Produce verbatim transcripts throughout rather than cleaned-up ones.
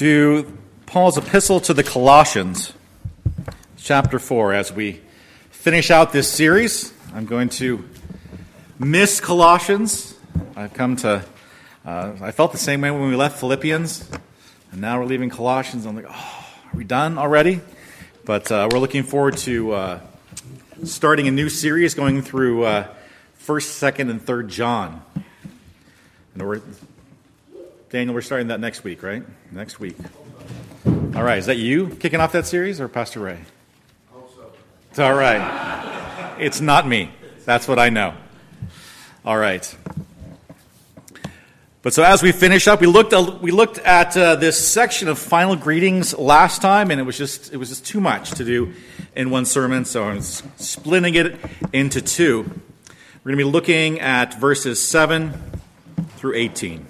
to Paul's epistle to the Colossians, chapter four. As we finish out this series, I'm going to miss Colossians. I've come to, uh, I felt the same way when we left Philippians, and now we're leaving Colossians. I'm like, oh, are we done already? But uh, we're looking forward to uh, starting a new series going through uh, first, second, and third John. And we're, Daniel, we're starting that next week, right? Next week. All right, is that you kicking off that series or Pastor Ray? I hope so. It's all right. It's not me. That's what I know. All right. But so as we finish up, we looked we looked at uh, this section of final greetings last time, and it was just it was just too much to do in one sermon, so I'm splitting it into two. We're going to be looking at verses seven through eighteen.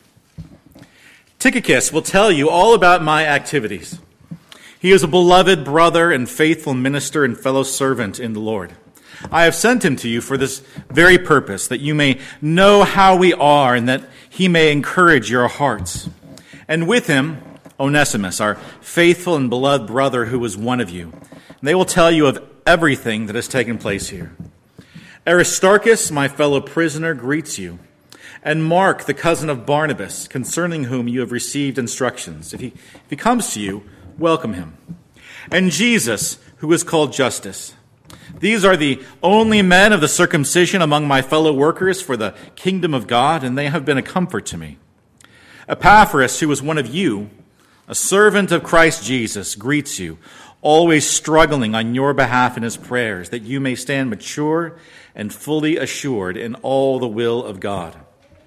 Tychicus will tell you all about my activities. He is a beloved brother and faithful minister and fellow servant in the Lord. I have sent him to you for this very purpose, that you may know how we are and that he may encourage your hearts. And with him, Onesimus, our faithful and beloved brother who was one of you. And they will tell you of everything that has taken place here. Aristarchus, my fellow prisoner, greets you. And Mark, the cousin of Barnabas, concerning whom you have received instructions. If he, if he comes to you, welcome him. And Jesus, who is called Justus. These are the only men of the circumcision among my fellow workers for the kingdom of God, and they have been a comfort to me. Epaphras, who is one of you, a servant of Christ Jesus, greets you, always struggling on your behalf in his prayers, that you may stand mature and fully assured in all the will of God.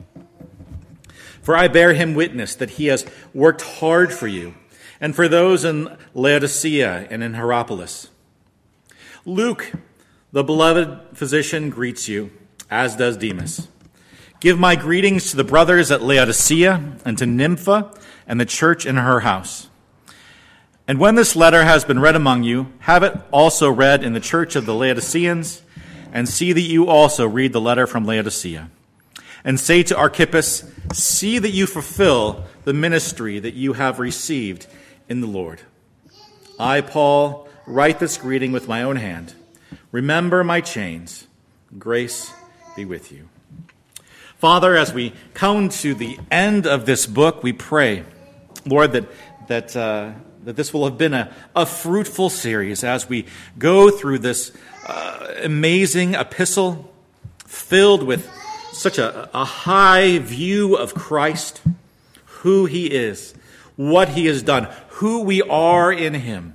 For I bear him witness that he has worked hard for you, and for those in Laodicea and in Hierapolis. Luke, the beloved physician, greets you, as does Demas. Give my greetings to the brothers at Laodicea and to Nympha and the church in her house. And when this letter has been read among you, have it also read in the church of the Laodiceans, and see that you also read the letter from Laodicea. And say to Archippus, see that you fulfill the ministry that you have received in the Lord. I, Paul, write this greeting with my own hand. Remember my chains. Grace be with you. Father, as we come to the end of this book, we pray, Lord, that that uh, that this will have been a, a fruitful series as we go through this uh, amazing epistle filled with such a, a high view of Christ, who he is, what he has done, who we are in him.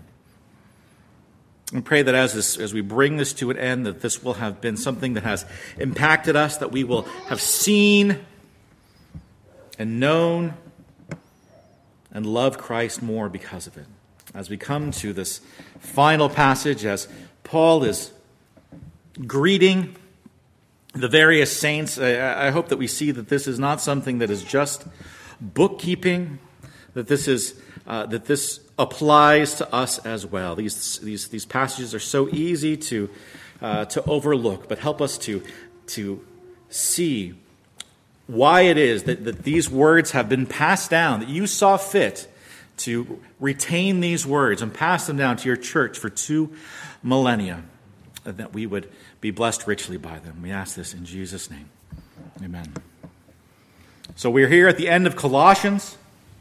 And pray that as this, as we bring this to an end, that this will have been something that has impacted us, that we will have seen and known and loved Christ more because of it. As we come to this final passage, as Paul is greeting the various saints, I, I hope that we see that this is not something that is just bookkeeping, that this is uh, that this applies to us as well. These these these passages are so easy to uh, to overlook, but help us to to see why it is that, that these words have been passed down, that you saw fit to retain these words and pass them down to your church for two millennia, and that we would be blessed richly by them. We ask this in Jesus' name. Amen. So we're here at the end of Colossians.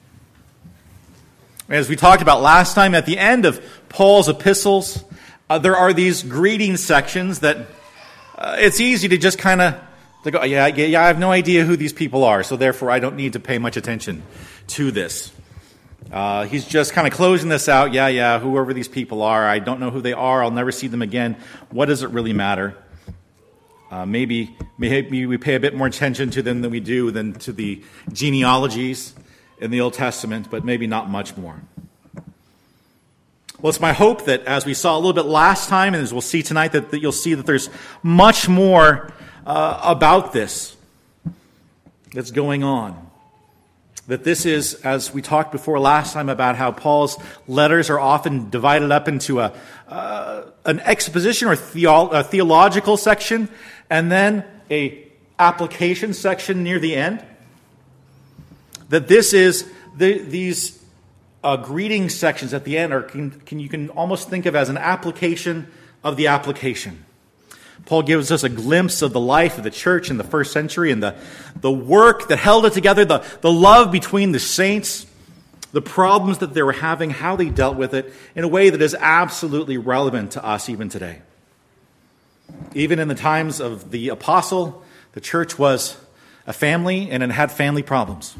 As we talked about last time, at the end of Paul's epistles, uh, there are these greeting sections that uh, it's easy to just kind of go, yeah, yeah, yeah, I have no idea who these people are, so therefore I don't need to pay much attention to this. Uh, he's just kind of closing this out. Yeah, yeah, whoever these people are, I don't know who they are. I'll never see them again. What does it really matter? Uh, maybe, maybe we pay a bit more attention to them than we do than to the genealogies in the Old Testament, but maybe not much more. Well, it's my hope that as we saw a little bit last time, and as we'll see tonight, that, that you'll see that there's much more uh, about this that's going on. That this is, as we talked before last time about how Paul's letters are often divided up into a uh, an exposition or theo- a theological section, and then a application section near the end. That this is the, these uh, greeting sections at the end are can, can you can almost think of as an application of the application. Paul gives us a glimpse of the life of the church in the first century and the, the work that held it together, the, the love between the saints, the problems that they were having, how they dealt with it in a way that is absolutely relevant to us even today. Even in the times of the apostle, the church was a family and it had family problems.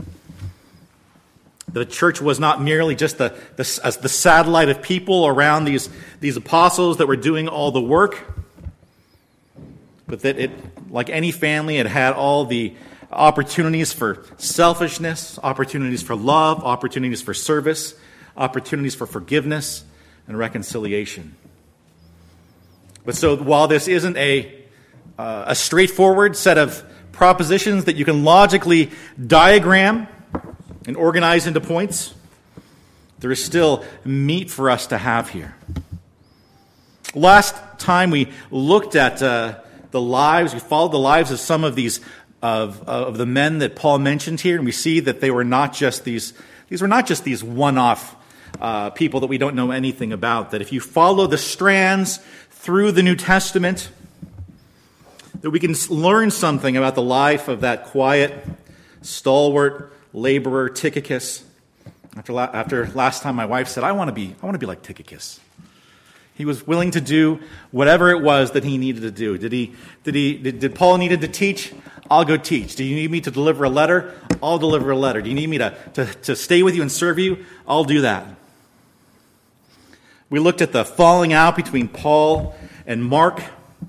The church was not merely just the, the, as the satellite of people around these, these apostles that were doing all the work, but that it, like any family, it had all the opportunities for selfishness, opportunities for love, opportunities for service, opportunities for forgiveness and reconciliation. But so while this isn't a, uh, a straightforward set of propositions that you can logically diagram and organize into points, there is still meat for us to have here. Last time we looked at uh, the lives, we followed the lives of some of these of of the men that Paul mentioned here, and we see that they were not just these these were not just these one-off uh, people that we don't know anything about. That if you follow the strands through the New Testament, that we can learn something about the life of that quiet, stalwart laborer Tychicus. After la- after last time, my wife said, "I want to be I want to be like Tychicus." He was willing to do whatever it was that he needed to do. Did he? Did he? Did, did Paul needed to teach? I'll go teach. Do you need me to deliver a letter? I'll deliver a letter. Do you need me to, to, to stay with you and serve you? I'll do that. We looked at the falling out between Paul and Mark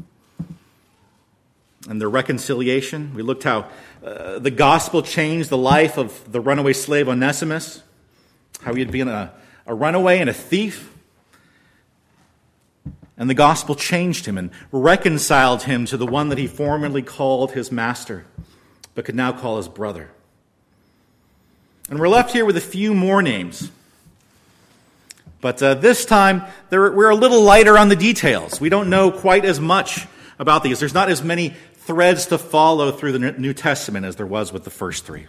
and their reconciliation. We looked how uh, the gospel changed the life of the runaway slave Onesimus, how he had been a, a runaway and a thief. And the gospel changed him and reconciled him to the one that he formerly called his master, but could now call his brother. And we're left here with a few more names. But uh, this time, there, we're a little lighter on the details. We don't know quite as much about these. There's not as many threads to follow through the New Testament as there was with the first three.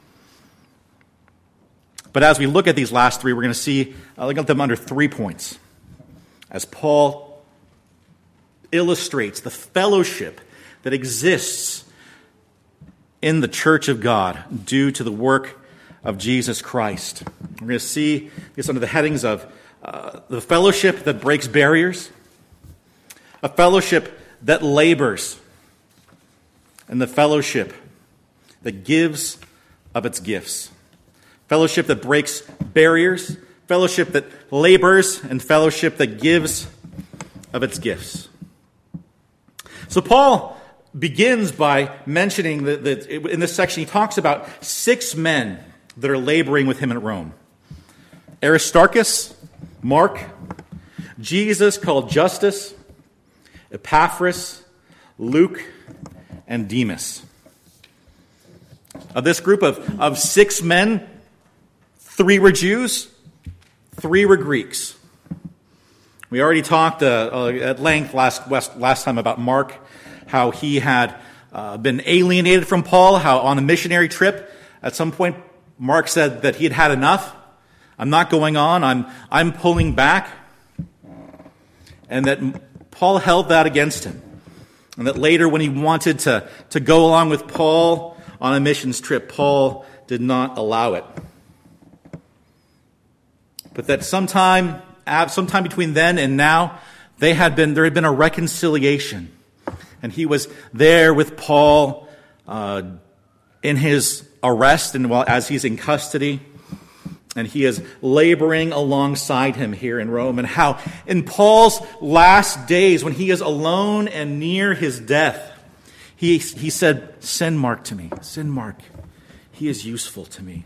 But as we look at these last three, we're going to see, uh, look at them under three points. As Paul illustrates the fellowship that exists in the church of God due to the work of Jesus Christ. We're going to see this under the headings of uh, the fellowship that breaks barriers, a fellowship that labors, and the fellowship that gives of its gifts. Fellowship that breaks barriers, fellowship that labors, and fellowship that gives of its gifts. So Paul begins by mentioning that, that in this section he talks about six men that are laboring with him at Rome. Aristarchus, Mark, Jesus called Justus, Epaphras, Luke, and Demas. Of this group of, of six men, three were Jews, three were Greeks. We already talked uh, uh, at length last last time about Mark, how he had uh, been alienated from Paul, how on a missionary trip, at some point, Mark said that he had had enough. I'm not going on. I'm I'm pulling back. And that Paul held that against him. And that later when he wanted to, to go along with Paul on a missions trip, Paul did not allow it. But that sometime Sometime between then and now, they had been there had been a reconciliation, and he was there with Paul uh, in his arrest, and while as he's in custody, and he is laboring alongside him here in Rome. And how in Paul's last days, when he is alone and near his death, he he said, "Send Mark to me. Send Mark. He is useful to me."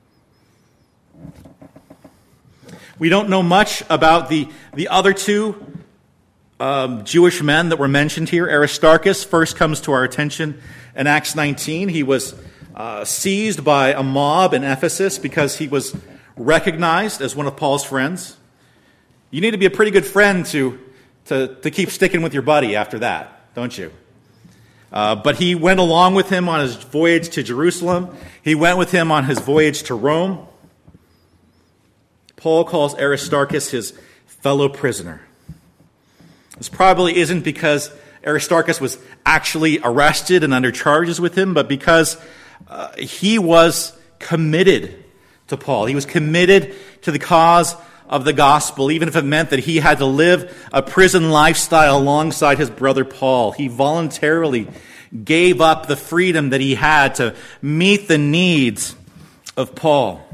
We don't know much about the, the other two um, Jewish men that were mentioned here. Aristarchus first comes to our attention in Acts nineteen. He was uh, seized by a mob in Ephesus because he was recognized as one of Paul's friends. You need to be a pretty good friend to, to, to keep sticking with your buddy after that, don't you? Uh, but he went along with him on his voyage to Jerusalem. He went with him on his voyage to Rome. Paul calls Aristarchus his fellow prisoner. This probably isn't because Aristarchus was actually arrested and under charges with him, but because uh, he was committed to Paul. He was committed to the cause of the gospel, even if it meant that he had to live a prison lifestyle alongside his brother Paul. He voluntarily gave up the freedom that he had to meet the needs of Paul.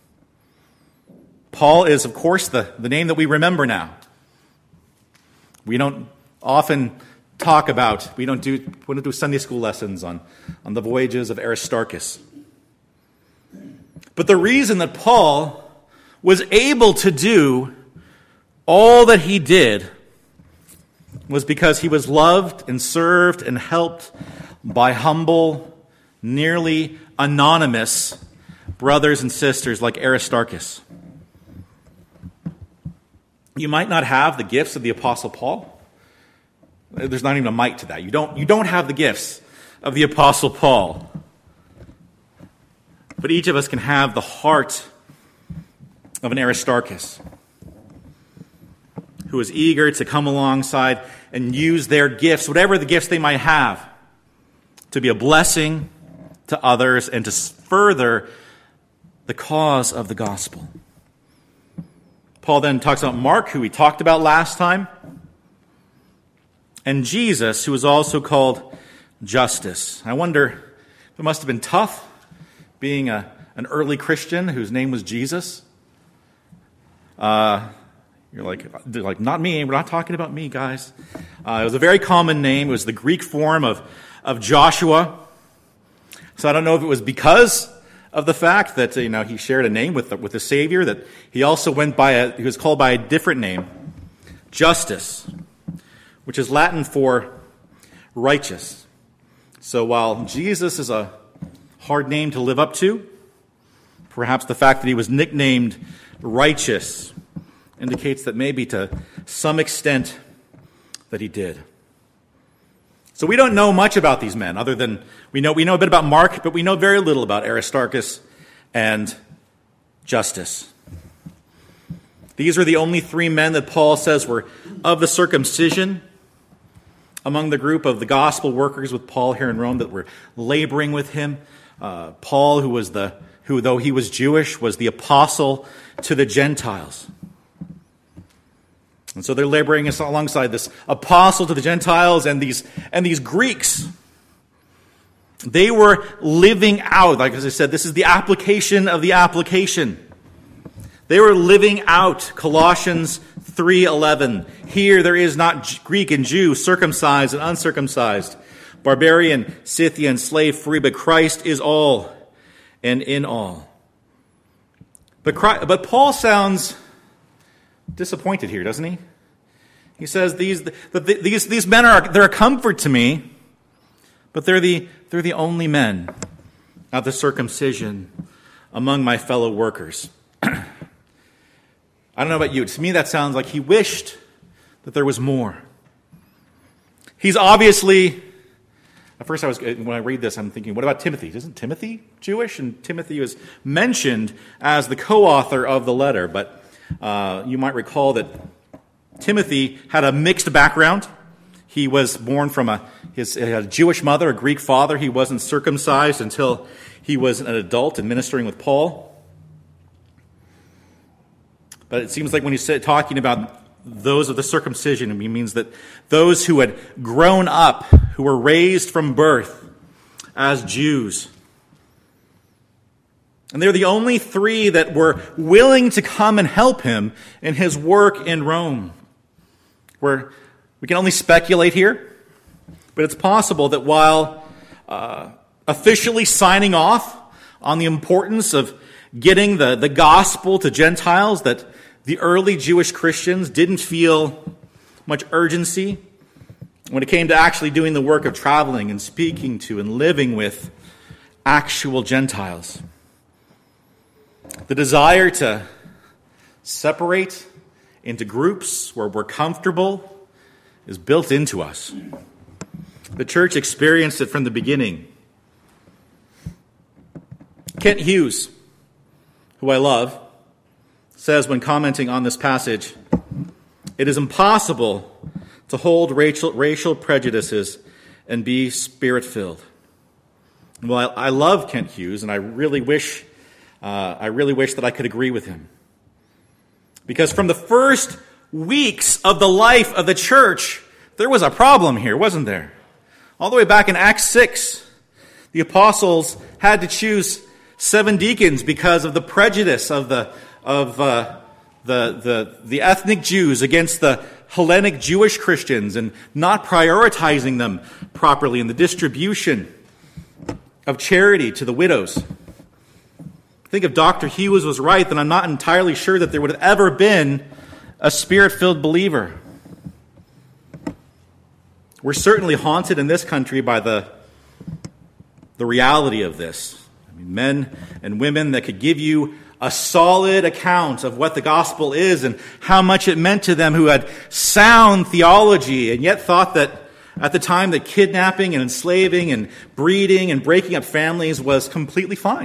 Paul is, of course, the, the name that we remember now. We don't often talk about, we don't do, we don't do Sunday school lessons on, on the voyages of Aristarchus. But the reason that Paul was able to do all that he did was because he was loved and served and helped by humble, nearly anonymous brothers and sisters like Aristarchus. You might not have the gifts of the Apostle Paul. There's not even a might to that. You don't, you don't have the gifts of the Apostle Paul. But each of us can have the heart of an Aristarchus who is eager to come alongside and use their gifts, whatever the gifts they might have, to be a blessing to others and to further the cause of the gospel. Paul then talks about Mark, who we talked about last time, and Jesus, who is also called Justus. I wonder if it must have been tough being a, an early Christian whose name was Jesus. Uh, you're like, like, not me. We're not talking about me, guys. Uh, it was a very common name. It was the Greek form of, of Joshua. So I don't know if it was because of the fact that, you know, he shared a name with the, with the Savior, that he also went by a, he was called by a different name, Justus, which is Latin for righteous. So while Jesus is a hard name to live up to, perhaps the fact that he was nicknamed righteous indicates that maybe to some extent that he did. So we don't know much about these men, other than we know we know a bit about Mark, but we know very little about Aristarchus and Justus. These are the only three men that Paul says were of the circumcision among the group of the gospel workers with Paul here in Rome that were laboring with him. Uh, Paul, who was the who, though he was Jewish, was the apostle to the Gentiles. And so they're laboring alongside this apostle to the Gentiles and these and these Greeks. They were living out, like as I said, this is the application of the application. They were living out Colossians three eleven. Here there is not Greek and Jew, circumcised and uncircumcised, barbarian, Scythian, slave, free, but Christ is all and in all. But Christ, but Paul sounds disappointed here, doesn't he? He says these these these men are they're a comfort to me, but they're the they're the only men of the circumcision among my fellow workers. I don't know about you. To me, that sounds like he wished that there was more. He's obviously. At first, I was when I read this, I'm thinking, what about Timothy? Isn't Timothy Jewish? And Timothy was mentioned as the co-author of the letter, but uh, you might recall that Timothy had a mixed background. He was born from a his he had a Jewish mother, a Greek father. He wasn't circumcised until he was an adult and ministering with Paul. But it seems like when he's talking about those of the circumcision, it means that those who had grown up, who were raised from birth as Jews. And they're the only three that were willing to come and help him in his work in Rome. Where we can only speculate here, but it's possible that while uh, officially signing off on the importance of getting the, the gospel to Gentiles, that the early Jewish Christians didn't feel much urgency when it came to actually doing the work of traveling and speaking to and living with actual Gentiles. The desire to separate into groups where we're comfortable is built into us. The church experienced it from the beginning. Kent Hughes, who I love, says when commenting on this passage, it is impossible to hold racial, racial prejudices and be spirit-filled. Well, I, I love Kent Hughes, and I really wish, uh, I really wish that I could agree with him. Because from the first weeks of the life of the church, there was a problem here, wasn't there? All the way back in Acts six, the apostles had to choose seven deacons because of the prejudice of the of uh, the the the ethnic Jews against the Hellenic Jewish Christians, and not prioritizing them properly in the distribution of charity to the widows. I think if Doctor Hughes was right, then I'm not entirely sure that there would have ever been a spirit-filled believer. We're certainly haunted in this country by the, the reality of this. I mean, men and women that could give you a solid account of what the gospel is and how much it meant to them, who had sound theology and yet thought that at the time that kidnapping and enslaving and breeding and breaking up families was completely fine,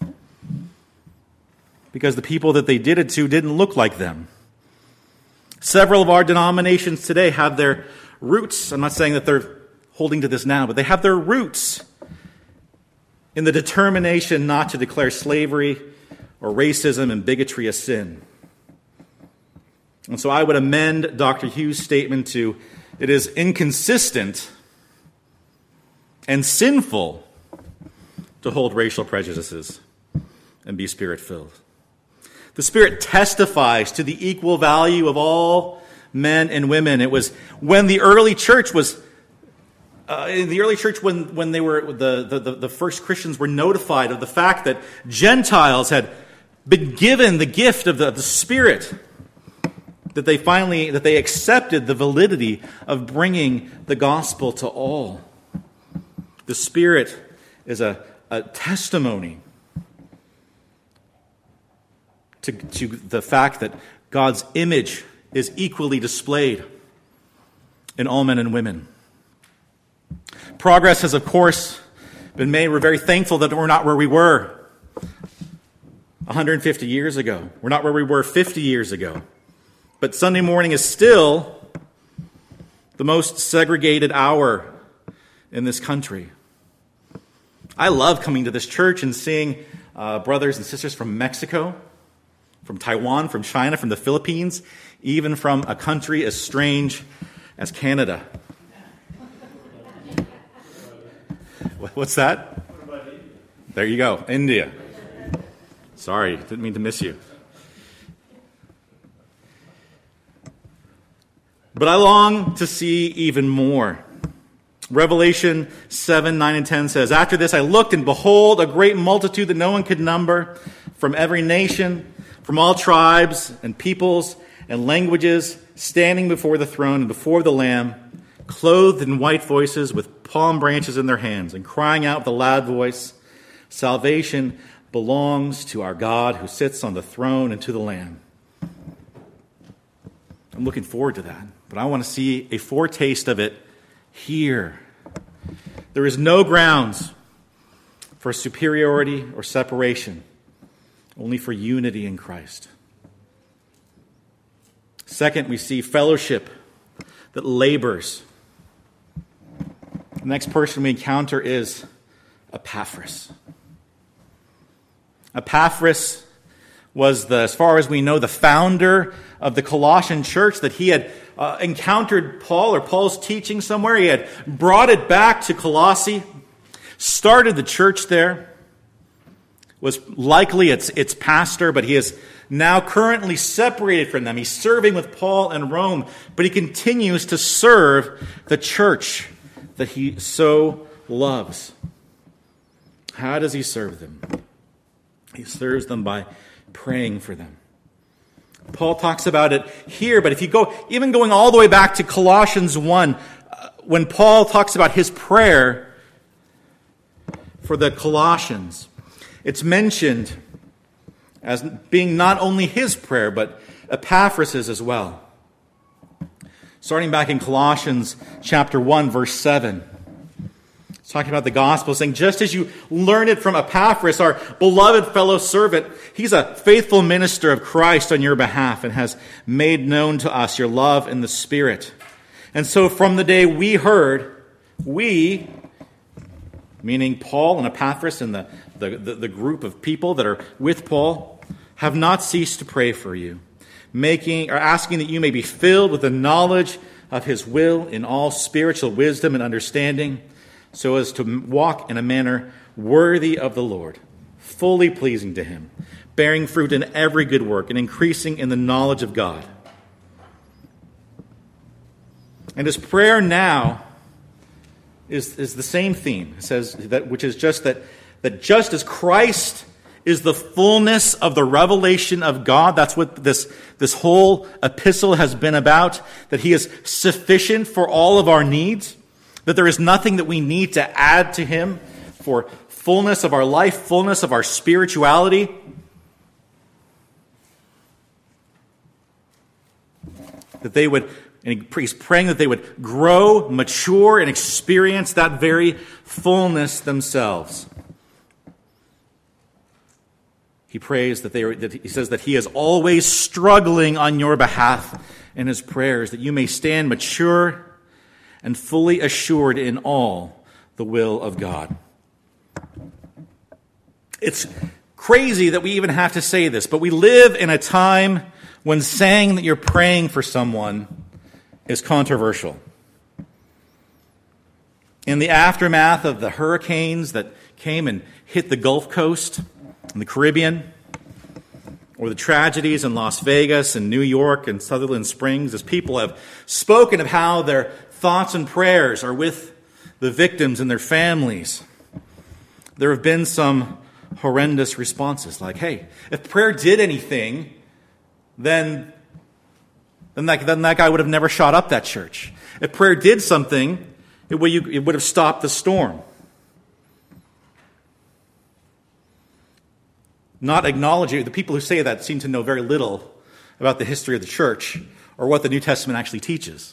because the people that they did it to didn't look like them. Several of our denominations today have their roots, I'm not saying that they're holding to this now, but they have their roots in the determination not to declare slavery or racism and bigotry a sin. And so I would amend Doctor Hughes' statement to, it is inconsistent and sinful to hold racial prejudices and be spirit-filled. The Spirit testifies to the equal value of all men and women. It was when the early church was, uh, in the early church when, when they were, the, the, the first Christians were notified of the fact that Gentiles had been given the gift of the, of the Spirit, that they finally, that they accepted the validity of bringing the gospel to all. The Spirit is a, a testimony to, to the fact that God's image is equally displayed in all men and women. Progress has, of course, been made. We're very thankful that we're not where we were one hundred fifty years ago. We're not where we were fifty years ago. But Sunday morning is still the most segregated hour in this country. I love coming to this church and seeing uh, brothers and sisters from Mexico, from Taiwan, from China, from the Philippines, even from a country as strange as Canada. What's that? There you go, India. Sorry, didn't mean to miss you. But I long to see even more. Revelation seven, nine, and ten says, "After this I looked, and behold, a great multitude that no one could number, from every nation, from all tribes and peoples and languages, standing before the throne and before the Lamb, clothed in white voices, with palm branches in their hands, and crying out with a loud voice, 'Salvation belongs to our God who sits on the throne and to the Lamb.'" I'm looking forward to that, but I want to see a foretaste of it here. There is no grounds for superiority or separation, only for unity in Christ. Second, we see fellowship that labors. The next person we encounter is Epaphras. Epaphras was, the, as far as we know, the founder of the Colossian church, that he had uh, encountered Paul or Paul's teaching somewhere. He had brought it back to Colossae, started the church there, was likely its, its pastor, but he is now currently separated from them. He's serving with Paul in Rome, but he continues to serve the church that he so loves. How does he serve them? He serves them by praying for them. Paul talks about it here, but if you go, even going all the way back to Colossians one, uh, when Paul talks about his prayer for the Colossians, it's mentioned as being not only his prayer, but Epaphras' as well. Starting back in Colossians chapter one, verse seven. He's talking about the gospel, saying, just as you learned it from Epaphras, our beloved fellow servant, he's a faithful minister of Christ on your behalf and has made known to us your love in the Spirit. And so from the day we heard, we, meaning Paul and Epaphras and the, the, the, the group of people that are with Paul, have not ceased to pray for you, making or asking that you may be filled with the knowledge of his will in all spiritual wisdom and understanding, so as to walk in a manner worthy of the Lord, fully pleasing to him, bearing fruit in every good work and increasing in the knowledge of God. And his prayer now is, is the same theme. It says that, which is just that, that just as Christ is the fullness of the revelation of God, that's what this, this whole epistle has been about, that he is sufficient for all of our needs, that there is nothing that we need to add to him for fullness of our life, fullness of our spirituality. That they would, and he's praying that they would grow, mature, and experience that very fullness themselves. He prays that they are, that he says that he is always struggling on your behalf in his prayers, that you may stand mature and fully assured in all the will of God. It's crazy that we even have to say this, but we live in a time when saying that you're praying for someone is controversial. In the aftermath of the hurricanes that came and hit the Gulf Coast and the Caribbean, or the tragedies in Las Vegas and New York and Sutherland Springs, as people have spoken of how their thoughts and prayers are with the victims and their families, there have been some horrendous responses like, hey, if prayer did anything, then, then, that, then that guy would have never shot up that church. If prayer did something, it would, it would have stopped the storm. Not acknowledging, the people who say that seem to know very little about the history of the church or what the New Testament actually teaches.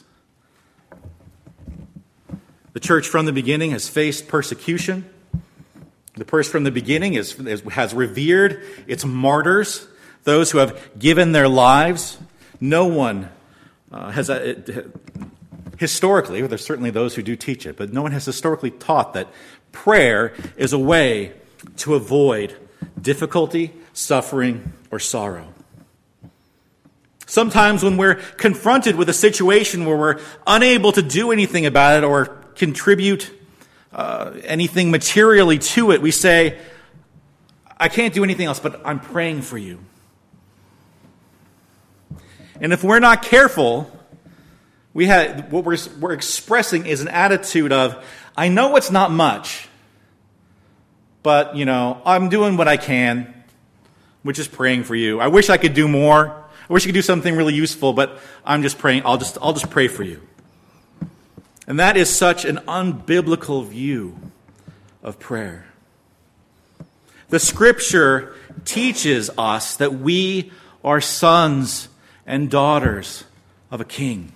The church from the beginning has faced persecution. The church from the beginning is, has revered its martyrs, those who have given their lives. No one uh, has, uh, it, historically, there's certainly those who do teach it, but no one has historically taught that prayer is a way to avoid difficulty, suffering, or sorrow. Sometimes when we're confronted with a situation where we're unable to do anything about it or contribute uh, anything materially to it, we say, I can't do anything else, but I'm praying for you. And if we're not careful, we have, what we're, we're expressing is an attitude of, I know it's not much, but, you know, I'm doing what I can, which is praying for you. I wish I could do more. I wish I could do something really useful, but I'm just praying. I'll just, I'll just pray for you. And that is such an unbiblical view of prayer. The Scripture teaches us that we are sons and daughters of a king.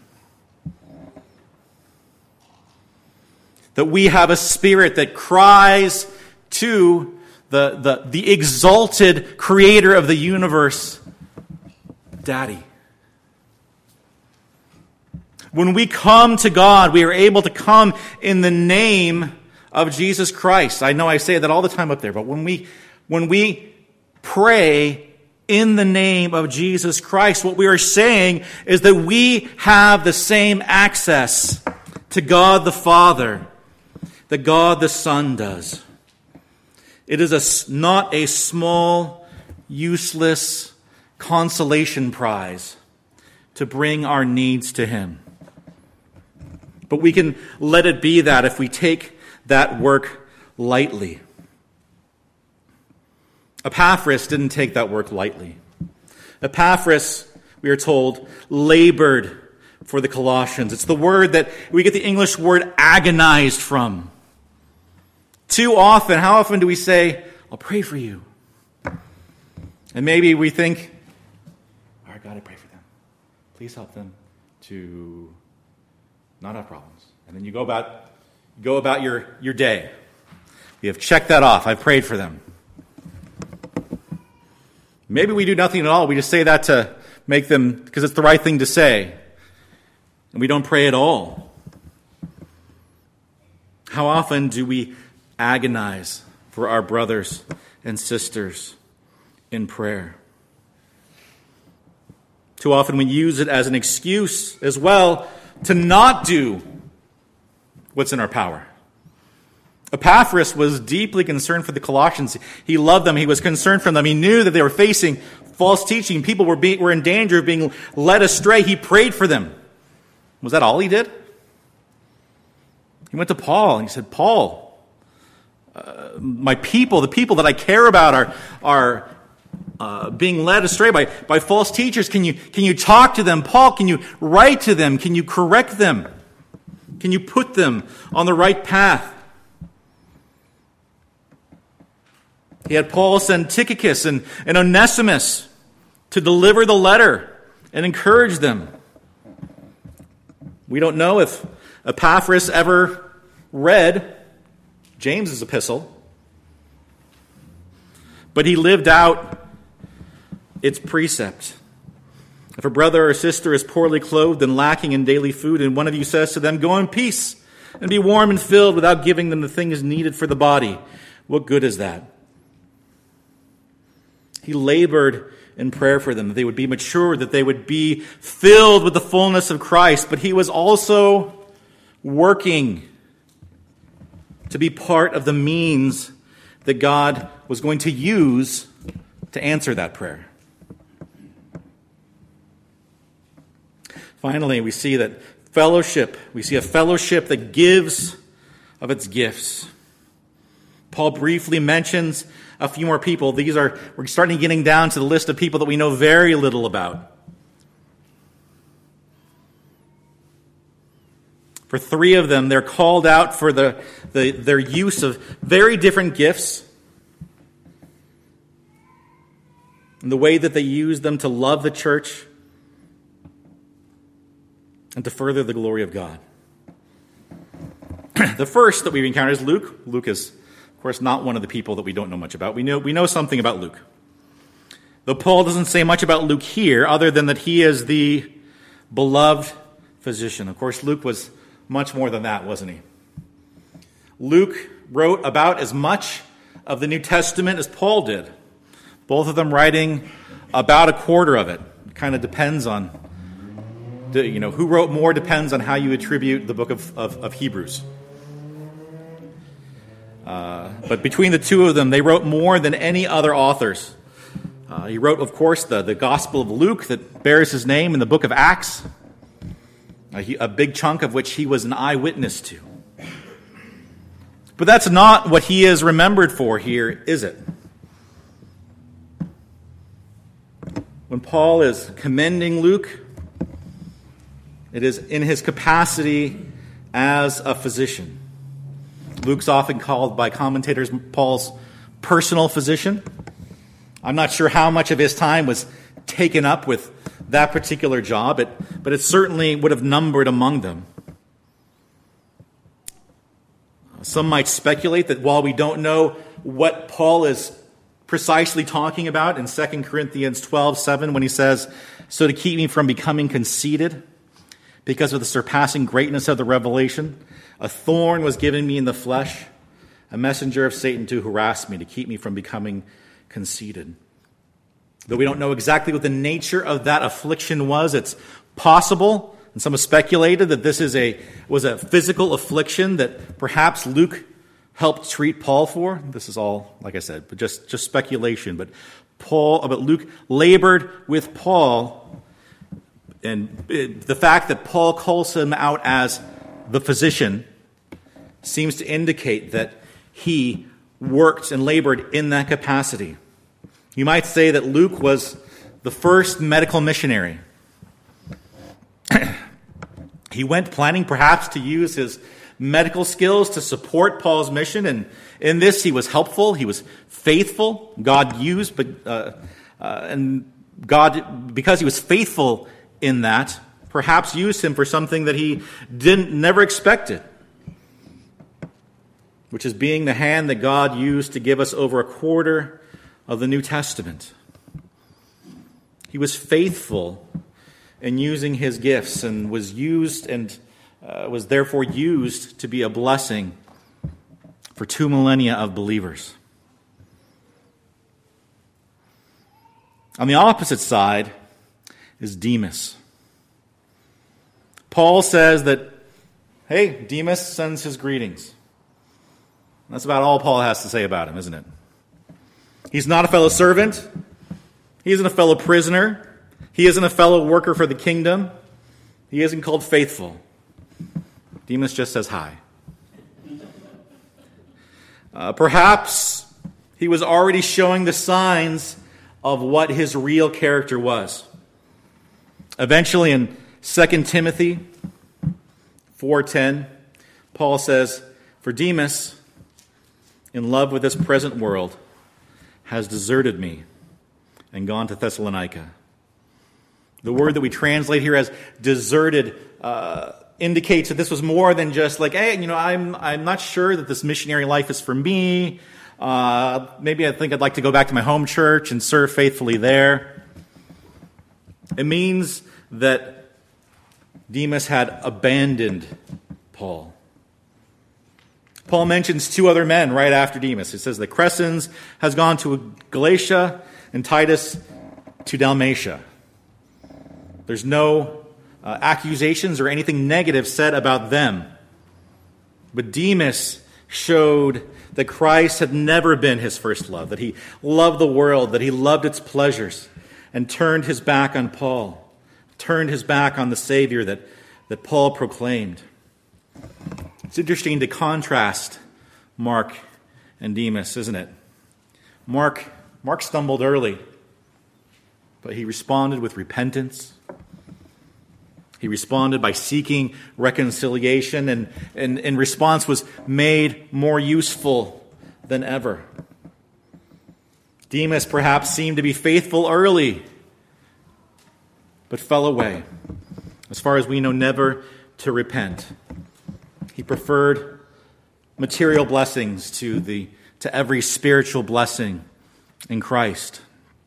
That we have a spirit that cries to the, the, the exalted creator of the universe, Daddy. When we come to God, we are able to come in the name of Jesus Christ. I know I say that all the time up there, but when we, when we pray in the name of Jesus Christ, what we are saying is that we have the same access to God the Father that God the Son does. It is a, not a small, useless consolation prize to bring our needs to Him. But we can let it be that if we take that work lightly. Epaphras didn't take that work lightly. Epaphras, we are told, labored for the Colossians. It's the word that we get the English word agonized from. Too often, how often do we say, I'll pray for you? And maybe we think, all right, God, I pray for them. Please help them to not have problems. And then you go about go about your, your day. You have checked that off. I've prayed for them. Maybe we do nothing at all. We just say that to make them, because it's the right thing to say. And we don't pray at all. How often do we agonize for our brothers and sisters in prayer? Too often we use it as an excuse as well to not do what's in our power. Epaphras was deeply concerned for the Colossians. He loved them. He was concerned for them. He knew that they were facing false teaching. People were, being, were in danger of being led astray. He prayed for them. Was that all he did? He went to Paul and he said, Paul, uh, my people, the people that I care about are, are uh, being led astray by, by false teachers. Can you, can you talk to them? Paul, can you write to them? Can you correct them? Can you put them on the right path? He had Paul send Tychicus and, and Onesimus to deliver the letter and encourage them. We don't know if Epaphras ever read James's epistle, but he lived out its precept. If a brother or sister is poorly clothed and lacking in daily food, and one of you says to them, go in peace and be warm and filled without giving them the things needed for the body, what good is that? He labored in prayer for them, that they would be mature, that they would be filled with the fullness of Christ. But he was also working to be part of the means that God was going to use to answer that prayer. Finally, we see that fellowship, we see a fellowship that gives of its gifts. Paul briefly mentions a few more people. These are, we're starting getting down to the list of people that we know very little about. For three of them, they're called out for the, the their use of very different gifts and the way that they use them to love the church and to further the glory of God. The first that we encounter is Luke. Luke is, of course, not one of the people that we don't know much about. We know, we know something about Luke. Though Paul doesn't say much about Luke here, other than that he is the beloved physician. Of course, Luke was much more than that, wasn't he? Luke wrote about as much of the New Testament as Paul did. Both of them writing about a quarter of it. It kind of depends on, you know, who wrote more depends on how you attribute the book of, of, of Hebrews. Uh, but between the two of them, they wrote more than any other authors. Uh, he wrote, of course, the, the Gospel of Luke that bears his name in the book of Acts, a, he, a big chunk of which he was an eyewitness to. But that's not what he is remembered for here, is it? When Paul is commending Luke, it is in his capacity as a physician. Luke's often called by commentators Paul's personal physician. I'm not sure how much of his time was taken up with that particular job, it, but it certainly would have numbered among them. Some might speculate that while we don't know what Paul is precisely talking about in Second Corinthians twelve seven when he says, so to keep me from becoming conceited, because of the surpassing greatness of the revelation, a thorn was given me in the flesh, a messenger of Satan to harass me, to keep me from becoming conceited. Though we don't know exactly what the nature of that affliction was, it's possible, and some have speculated that this is a was a physical affliction that perhaps Luke helped treat Paul for. This is all, like I said, but just, just speculation. But Paul, but Luke labored with Paul, and the fact that Paul calls him out as the physician seems to indicate that he worked and labored in that capacity. You might say that Luke was the first medical missionary. He went planning perhaps to use his medical skills to support Paul's mission, and in this he was helpful, he was faithful. God used, but uh, uh, and God, because he was faithful in that, perhaps used him for something that he didn't never expected. which is being the hand that God used to give us over a quarter of the New Testament. He was faithful in using his gifts and was used and uh, was therefore used to be a blessing for two millennia of believers. On the opposite side is Demas. Paul says that, hey, Demas sends his greetings. That's about all Paul has to say about him, isn't it? He's not a fellow servant. He isn't a fellow prisoner. He isn't a fellow worker for the kingdom. He isn't called faithful. Demas just says hi. Uh, perhaps he was already showing the signs of what his real character was. Eventually in Second Timothy four ten, Paul says, "For Demas, in love with this present world, has deserted me and gone to Thessalonica." The word that we translate here as deserted uh, indicates that this was more than just like, hey, you know, I'm I'm not sure that this missionary life is for me. Uh, maybe I think I'd like to go back to my home church and serve faithfully there. It means that Demas had abandoned Paul. Paul mentions two other men right after Demas. It says that Crescens has gone to Galatia and Titus to Dalmatia. There's no uh, accusations or anything negative said about them. But Demas showed that Christ had never been his first love, that he loved the world, that he loved its pleasures, and turned his back on Paul, turned his back on the Savior that, that Paul proclaimed. It's interesting to contrast Mark and Demas, isn't it? Mark, Mark stumbled early, but he responded with repentance. He responded by seeking reconciliation, and, and in response was made more useful than ever. Demas perhaps seemed to be faithful early, but fell away, as far as we know, never to repent. He preferred material blessings to the to every spiritual blessing in Christ.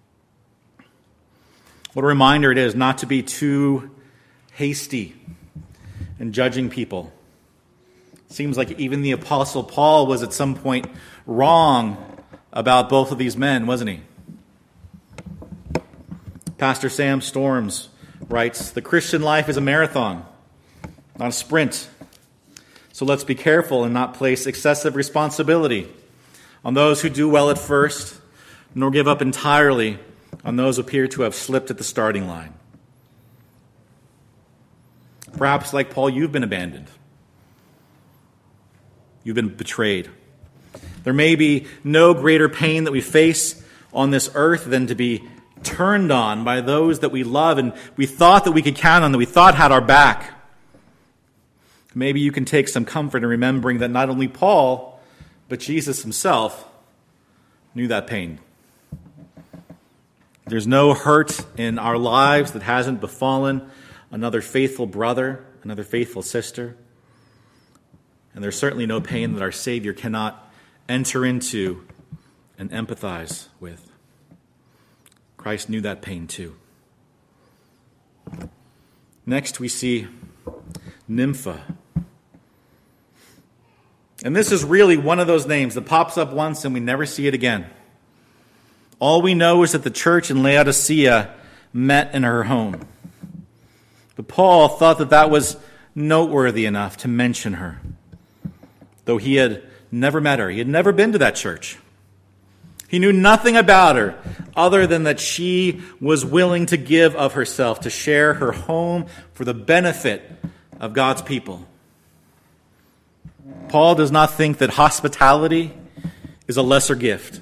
What a reminder it is not to be too hasty in judging people. It seems like even the Apostle Paul was at some point wrong about both of these men, wasn't he? Pastor Sam Storms writes, "The Christian life is a marathon, not a sprint. So let's be careful and not place excessive responsibility on those who do well at first, nor give up entirely on those who appear to have slipped at the starting line." Perhaps, like Paul, you've been abandoned. You've been betrayed. There may be no greater pain that we face on this earth than to be turned on by those that we love and we thought that we could count on, that we thought had our back. Maybe you can take some comfort in remembering that not only Paul, but Jesus himself knew that pain. There's no hurt in our lives that hasn't befallen another faithful brother, another faithful sister. And there's certainly no pain that our Savior cannot enter into and empathize with. Christ knew that pain too. Next we see Nympha. And this is really one of those names that pops up once and we never see it again. All we know is that the church in Laodicea met in her home. But Paul thought that that was noteworthy enough to mention her, though he had never met her. He had never been to that church. He knew nothing about her other than that she was willing to give of herself, to share her home for the benefit of God's people. Paul does not think that hospitality is a lesser gift.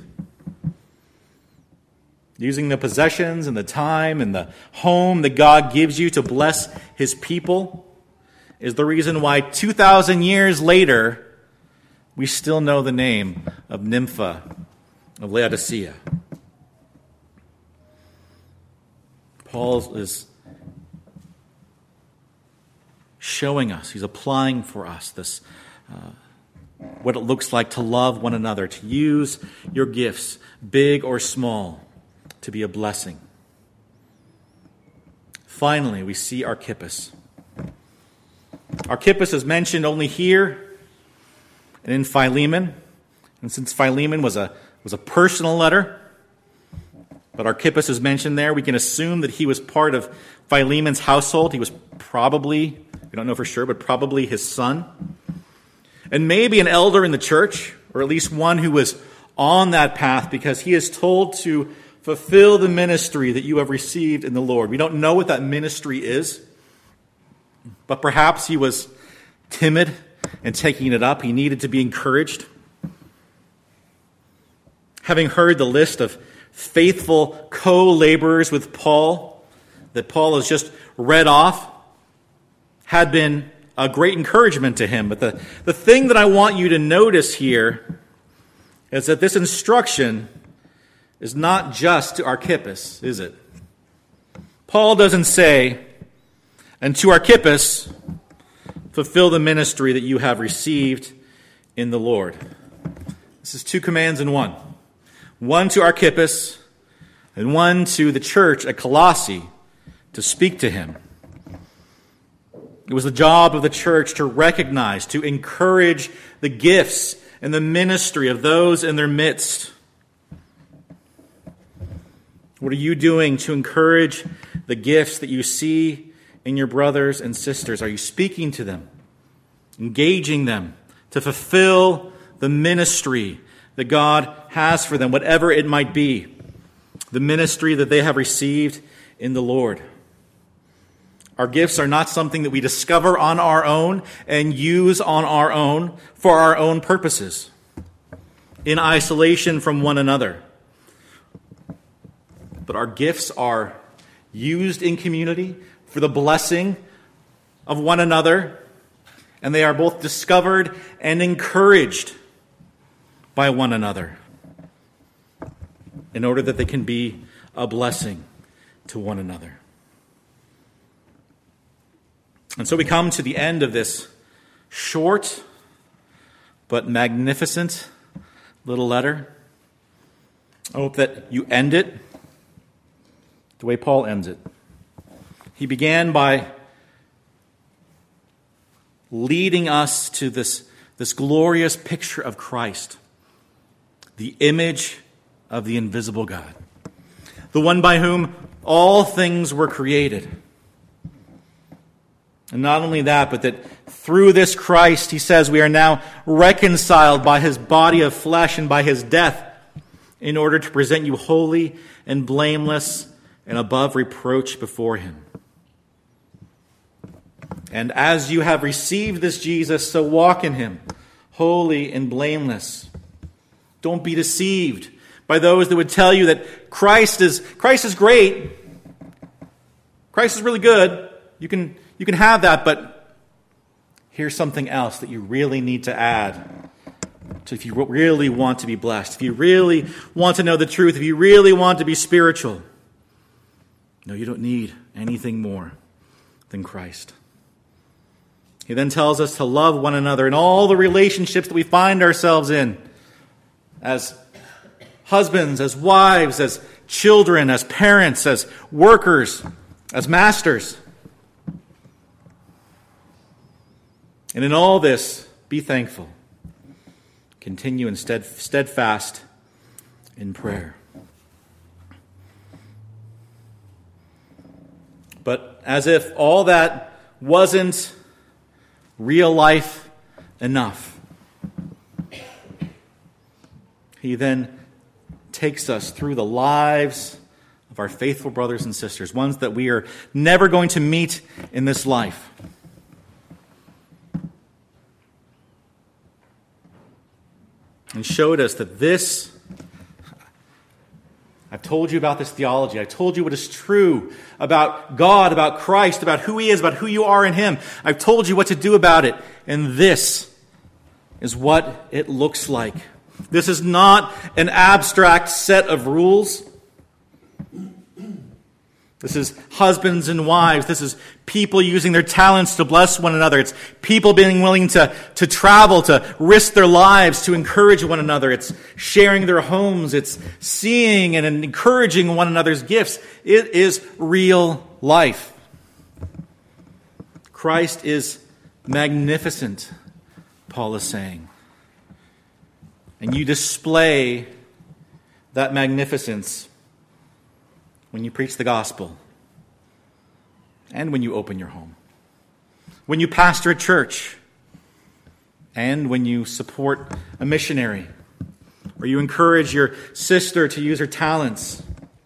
Using the possessions and the time and the home that God gives you to bless his people is the reason why two thousand years later, we still know the name of Nympha of Laodicea. Paul is showing us, he's applying for us this uh, what it looks like to love one another, to use your gifts, big or small, to be a blessing. Finally, we see Archippus. Archippus is mentioned only here and in Philemon. And since Philemon was a, was a personal letter, but Archippus is mentioned there, we can assume that he was part of Philemon's household. He was probably, we don't know for sure, but probably his son. And maybe an elder in the church, or at least one who was on that path, because he is told to fulfill the ministry that you have received in the Lord. We don't know what that ministry is, but perhaps he was timid and taking it up. He needed to be encouraged. Having heard the list of faithful co-laborers with Paul that Paul has just read off, had been a great encouragement to him. But the, the thing that I want you to notice here is that this instruction is not just to Archippus, is it? Paul doesn't say, and to Archippus, fulfill the ministry that you have received in the Lord. This is two commands in one. One to Archippus, and one to the church at Colossae to speak to him. It was the job of the church to recognize, to encourage the gifts and the ministry of those in their midst. What are you doing to encourage the gifts that you see in your brothers and sisters? Are you speaking to them, engaging them to fulfill the ministry that God has for them, whatever it might be, the ministry that they have received in the Lord? Our gifts are not something that we discover on our own and use on our own for our own purposes, in isolation from one another. But our gifts are used in community for the blessing of one another, and they are both discovered and encouraged by one another in order that they can be a blessing to one another. And so we come to the end of this short but magnificent little letter. I hope that you end it the way Paul ends it. He began by leading us to this, this glorious picture of Christ, the image of the invisible God, the one by whom all things were created. And not only that, but that through this Christ, he says, we are now reconciled by his body of flesh and by his death in order to present you holy and blameless and above reproach before him. And as you have received this Jesus, so walk in him, holy and blameless. Don't be deceived by those that would tell you that Christ is Christ is great. Christ is really good. You can You can have that, but here's something else that you really need to add to if you really want to be blessed, if you really want to know the truth, if you really want to be spiritual. No, you don't need anything more than Christ. He then tells us to love one another in all the relationships that we find ourselves in, as husbands, as wives, as children, as parents, as workers, as masters. And in all this, be thankful. Continue in stead, steadfast in prayer. But as if all that wasn't real life enough, he then takes us through the lives of our faithful brothers and sisters, ones that we are never going to meet in this life. And showed us that this, I've told you about this theology. I told you what is true about God, about Christ, about who he is, about who you are in him. I've told you what to do about it. And this is what it looks like. This is not an abstract set of rules. This is husbands and wives. This is people using their talents to bless one another. It's people being willing to, to travel, to risk their lives, to encourage one another. It's sharing their homes. It's seeing and encouraging one another's gifts. It is real life. Christ is magnificent, Paul is saying. And you display that magnificence when you preach the gospel, and when you open your home, when you pastor a church, and when you support a missionary, or you encourage your sister to use her talents.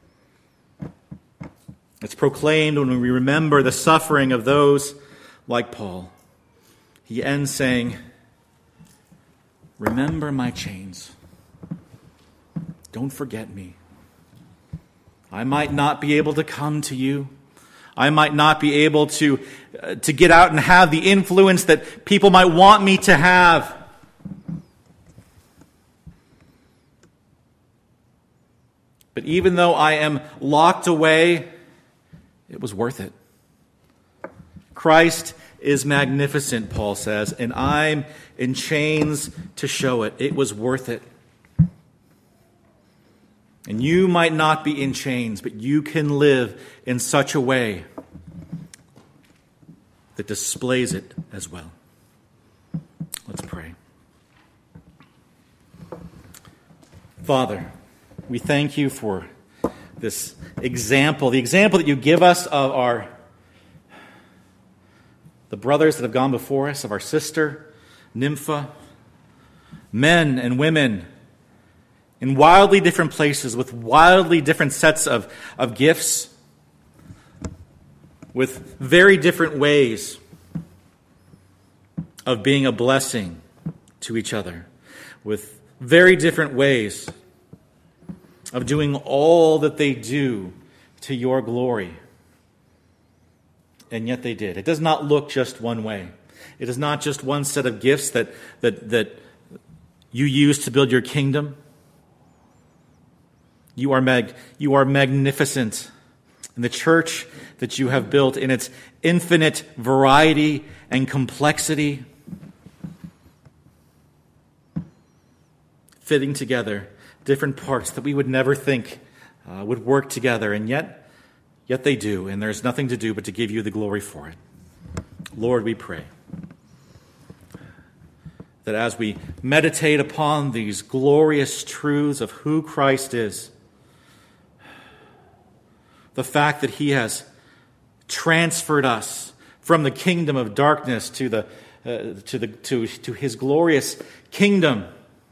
It's proclaimed when we remember the suffering of those like Paul. He ends saying, "Remember my chains. Don't forget me. I might not be able to come to you. I might not be able to, uh, to get out and have the influence that people might want me to have. But even though I am locked away, it was worth it. Christ is magnificent," Paul says, "and I'm in chains to show it. It was worth it." And you might not be in chains, but you can live in such a way that displays it as well. Let's pray. Father, we thank you for this example, the example that you give us of our the brothers that have gone before us, of our sister, Nympha, men and women in wildly different places, with wildly different sets of, of gifts, with very different ways of being a blessing to each other, with very different ways of doing all that they do to your glory. And yet they did. It does not look just one way. It is not just one set of gifts that, that, that you use to build your kingdom. You are mag, you are magnificent. And the church that you have built in its infinite variety and complexity, fitting together different parts that we would never think uh, would work together, and yet, yet they do, and there's nothing to do but to give you the glory for it. Lord, we pray that as we meditate upon these glorious truths of who Christ is, the fact that he has transferred us from the kingdom of darkness to the uh, to the to, to his glorious kingdom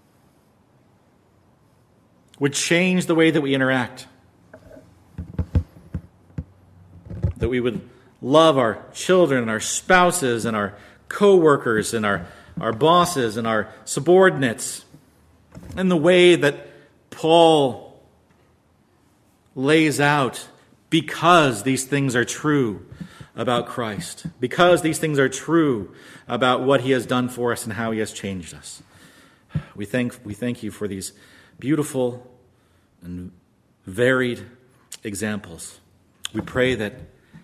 would change the way that we interact. That we would love our children and our spouses and our co-workers and our, our bosses and our subordinates in the way that Paul lays out, because these things are true about Christ, because these things are true about what he has done for us and how he has changed us. We thank, we thank you for these beautiful and varied examples. We pray that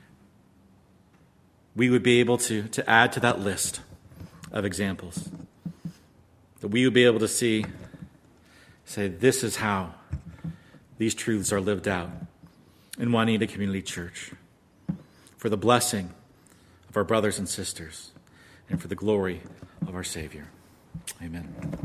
we would be able to, to add to that list of examples, that we would be able to see, say, this is how these truths are lived out in Juanita Community Church, for the blessing of our brothers and sisters, and for the glory of our Savior. Amen.